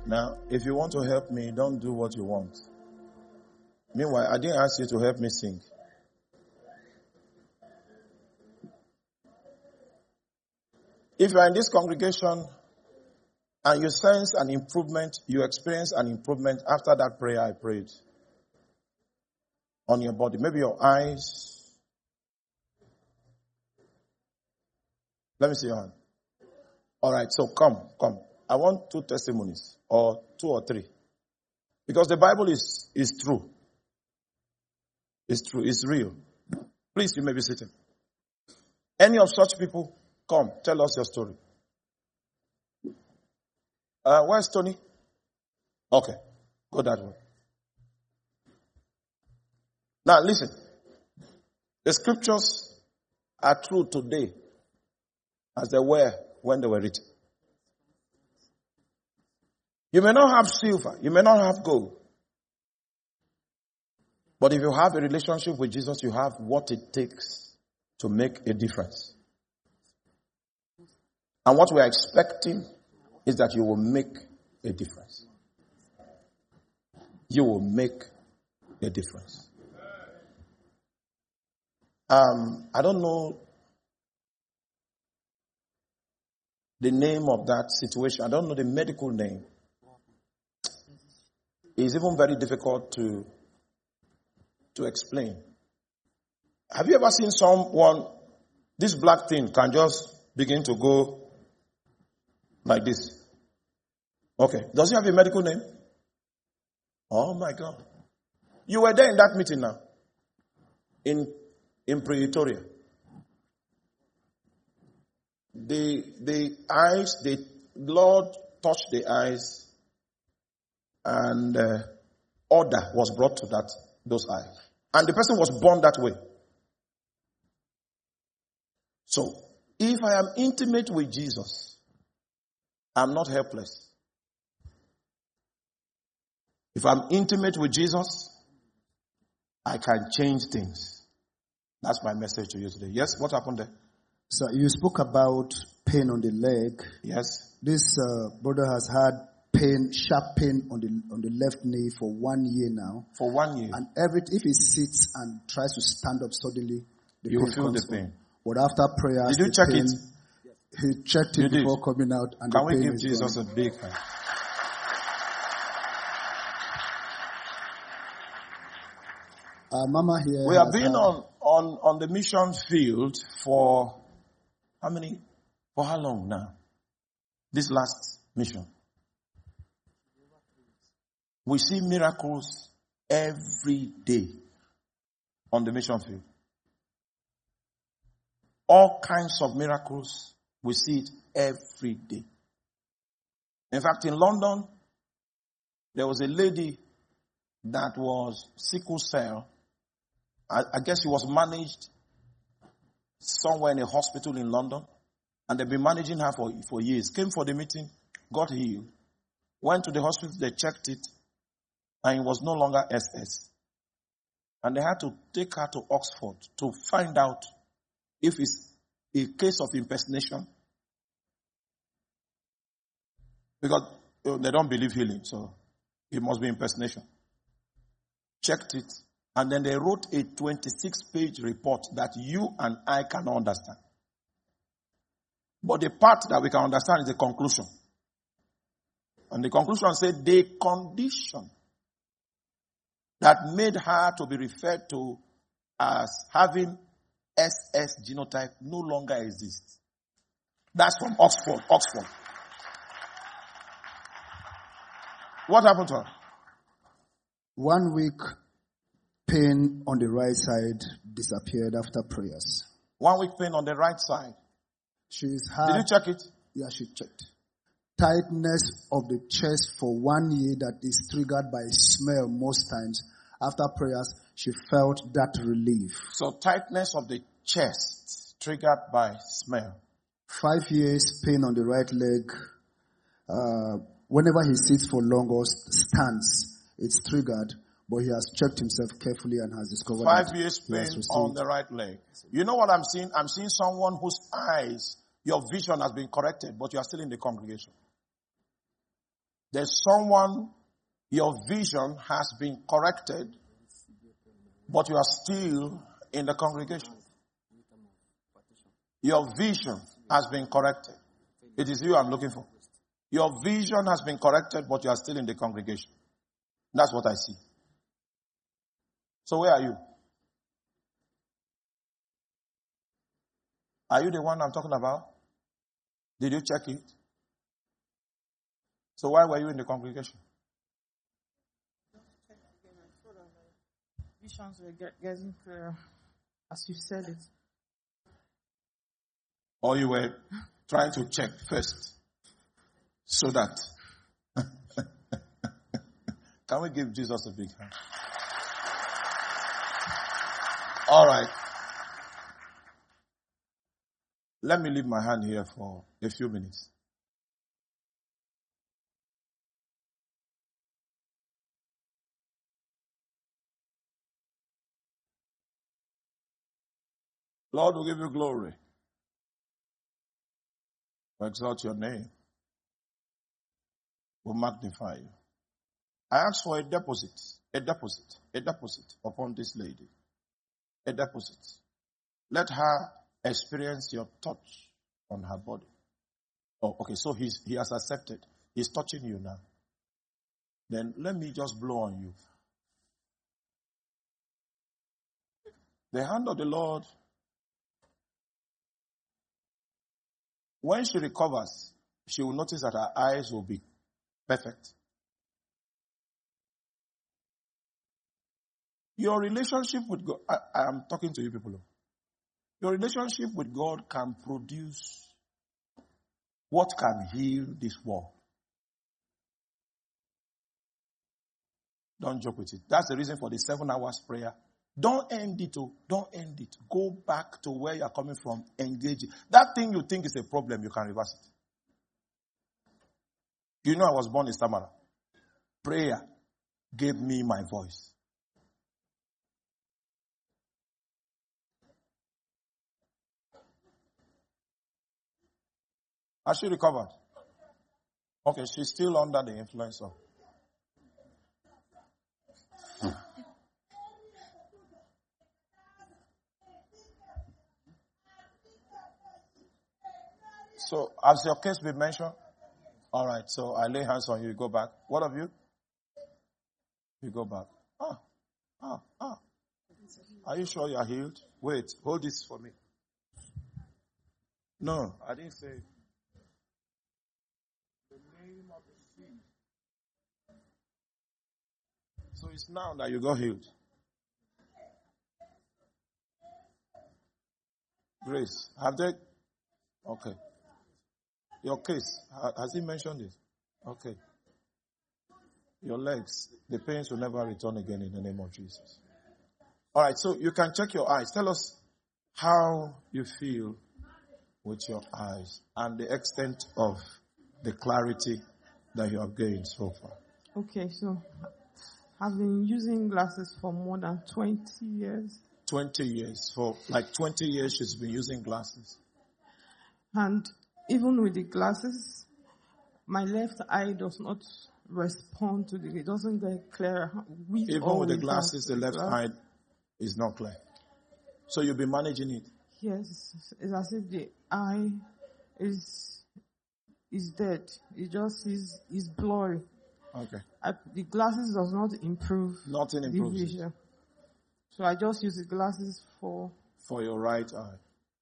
Now, if you want to help me, don't do what you want. Meanwhile, I didn't ask you to help me sing. If you are in this congregation and you sense an improvement, you experience an improvement after that prayer I prayed on your body, maybe your eyes. Let me see your hand. All right, so come, come. I want two testimonies, or two or three. Because the Bible is, is true. It's true, it's real. Please, you may be seated. Any of such people, come, tell us your story. Uh, where's Tony? Okay, go that way. Now listen. The scriptures are true today as they were when they were written. You may not have silver, you may not have gold. But if you have a relationship with Jesus, you have what it takes to make a difference. And what we are expecting is that you will make a difference. You will make a difference. Um, I don't know the name of that situation. I don't know the medical name. It's even very difficult to, to explain. Have you ever seen someone, this black thing can just begin to go like this? Okay. Does it have a medical name? Oh my God. You were there in that meeting now. In, in Pretoria. The, the eyes, the Lord touched the eyes, and uh, order was brought to that, those eyes. And the person was born that way. So, if I am intimate with Jesus, I'm not helpless. If I'm intimate with Jesus, I can change things. That's my message to you today. Yes, what happened there? So you spoke about pain on the leg. Yes. This uh, brother has had pain, sharp pain on the on the left knee for one year now. For one year. And every if he sits and tries to stand up suddenly, the you pain feel comes the pain. On. But after prayer, did you check pain, it? He checked it you before did. coming out, and can the we pain give is Jesus gone. a big hand? Uh, Mama here. We have been on, on, on the mission field for how many? For how long now? This last mission. We see miracles every day on the mission field. All kinds of miracles, we see it every day. In fact, in London, there was a lady that was sickle cell. I, I guess she was managed somewhere in a hospital in London. And they've been managing her for, for years. Came for the meeting, got healed. Went to the hospital, they checked it. And it was no longer S S. And they had to take her to Oxford to find out if it's a case of impersonation. Because they don't believe healing, so it must be impersonation. Checked it, and then they wrote a twenty-six page report that you and I cannot understand. But the part that we can understand is the conclusion. And the conclusion said the condition that made her to be referred to as having S S genotype no longer exists. That's from Oxford. Oxford. What happened to her? One week, pain on the right side disappeared after prayers. One week pain on the right side. She's had. Did you check it? Yeah, she checked. Tightness of the chest for one year that is triggered by smell most times. After prayers, she felt that relief. So tightness of the chest triggered by smell. Five years pain on the right leg. Uh, whenever he sits for long or stands, it's triggered. But he has checked himself carefully and has discovered Five that years pain on the right leg. You know what I'm seeing? I'm seeing someone whose eyes, your vision has been corrected, but you are still in the congregation. There's someone, your vision has been corrected, but you are still in the congregation. Your vision has been corrected. It is you I'm looking for. Your vision has been corrected, but you are still in the congregation. That's what I see. So where are you? Are you the one I'm talking about? Did you check it? So why were you in the congregation? Visions were get, getting clearer as you said it. Or you were trying to check first so that. Can we give Jesus a big hand? All right. Let me leave my hand here for a few minutes. Lord, we give you glory. We exalt your name. We magnify you. I ask for a deposit, a deposit, a deposit upon this lady. A deposit. Let her experience your touch on her body. Oh, okay, so he's, he has accepted. He's touching you now. Then let me just blow on you. The hand of the Lord, when she recovers, she will notice that her eyes will be perfect. Your relationship with God, I, I am talking to you people. Your relationship with God can produce what can heal this world. Don't joke with it. That's the reason for the seven hours prayer. Don't end it. Oh. Don't end it. Go back to where you're coming from. Engage it. That thing you think is a problem, you can reverse it. You know I was born in Stamara. Prayer gave me my voice. Has she recovered? Okay, she's still under the influence of. So, has your case been mentioned? All right, so I lay hands on you, you go back. What of you? You go back. Ah, ah, ah. Are you sure you are healed? Wait, hold this for me. No, I didn't say it. The name of the seed. So it's now that you got healed. Grace, have they? Okay. Your case, has he mentioned it? Okay. Your legs, the pains will never return again in the name of Jesus. All right, so you can check your eyes. Tell us how you feel with your eyes and the extent of the clarity that you have gained so far. Okay, so I've been using glasses for more than twenty years. twenty years. For like twenty years she's been using glasses. And even with the glasses, my left eye does not respond to the, it doesn't get clearer. With even with the glasses, the left glass. eye is not clear. So you'll be managing it? Yes, it's as if the eye is is dead. It just is is blurry. Okay. I, the glasses does not improve Nothing the improves vision. It. So I just use the glasses for for your right eye.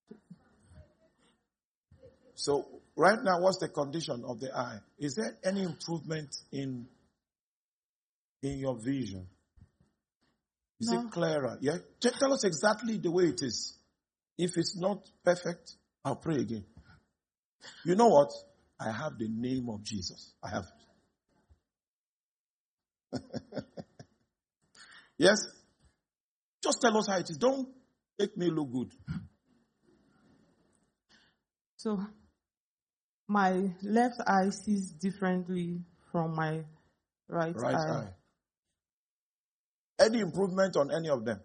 So right now, what's the condition of the eye? Is there any improvement in in your vision? Is no. it clearer? Yeah. Tell us exactly the way it is. If it's not perfect, I'll pray again. You know what? I have the name of Jesus. I have it. Yes? Just tell us how it is. Don't make me look good. So, my left eye sees differently from my right, right eye. eye. Any improvement on any of them?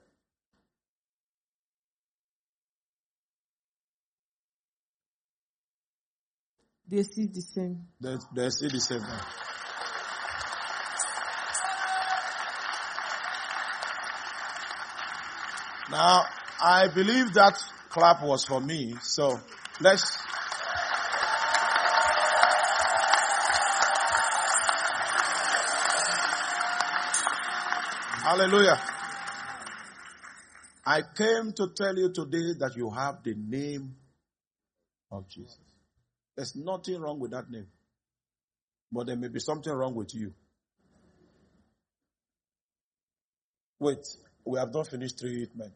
They see the same. They, they see the same. Now, I believe that clap was for me, so let's... Hallelujah. I came to tell you today that you have the name of Jesus. There's nothing wrong with that name. But there may be something wrong with you. Wait, we have not finished treatment.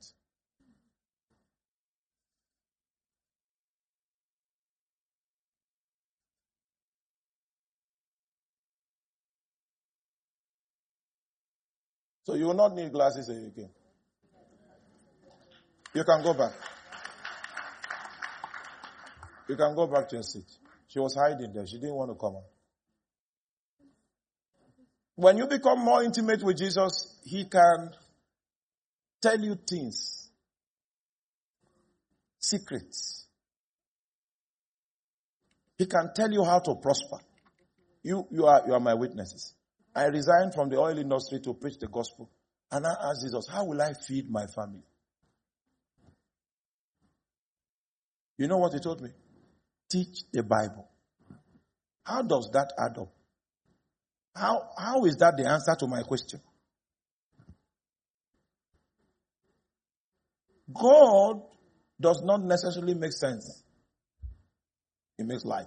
So you will not need glasses again. You can go back. You can go back to your seat. She was hiding there. She didn't want to come out. When you become more intimate with Jesus, He can tell you things, secrets. He can tell you how to prosper. You, you are, you are my witnesses. I resigned from the oil industry to preach the gospel. And I asked Jesus, how will I feed my family? You know what He told me? Teach the Bible. How does that add up? How, how is that the answer to my question? God does not necessarily make sense. He makes life.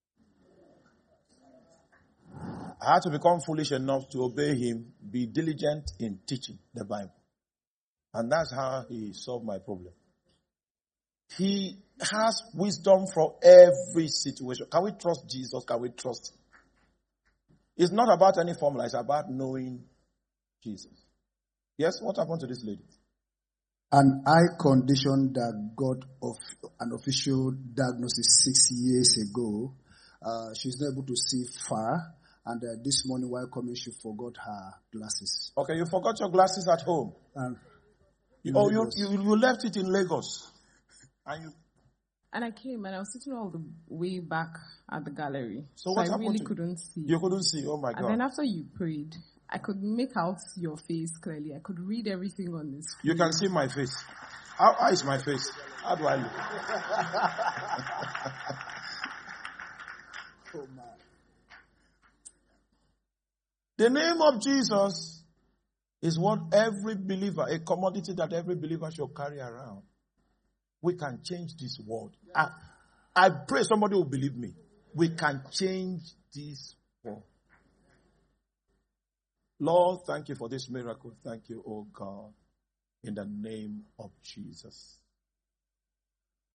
I had to become foolish enough to obey Him, be diligent in teaching the Bible. And that's how He solved my problem. He has wisdom for every situation. Can we trust Jesus? Can we trust Him? It's not about any formula. It's about knowing Jesus. Yes, what happened to this lady? An eye condition that got of an official diagnosis six years ago. Uh, she's not able to see far. And uh, this morning while coming, she forgot her glasses. Okay, you forgot your glasses at home. And you, oh, you, you you left it in Lagos. And you... And I came and I was sitting all the way back at the gallery. So, so what I happened really to couldn't see. You couldn't see, oh my God. And then after you prayed, I could make out your face clearly. I could read everything on this. You can see my face. How, how is my face? How do I look? Oh my. The name of Jesus is what every believer, a commodity that every believer should carry around. We can change this world. I, I pray somebody will believe me. We can change this world. Lord, thank you for this miracle. Thank you, oh God, in the name of Jesus.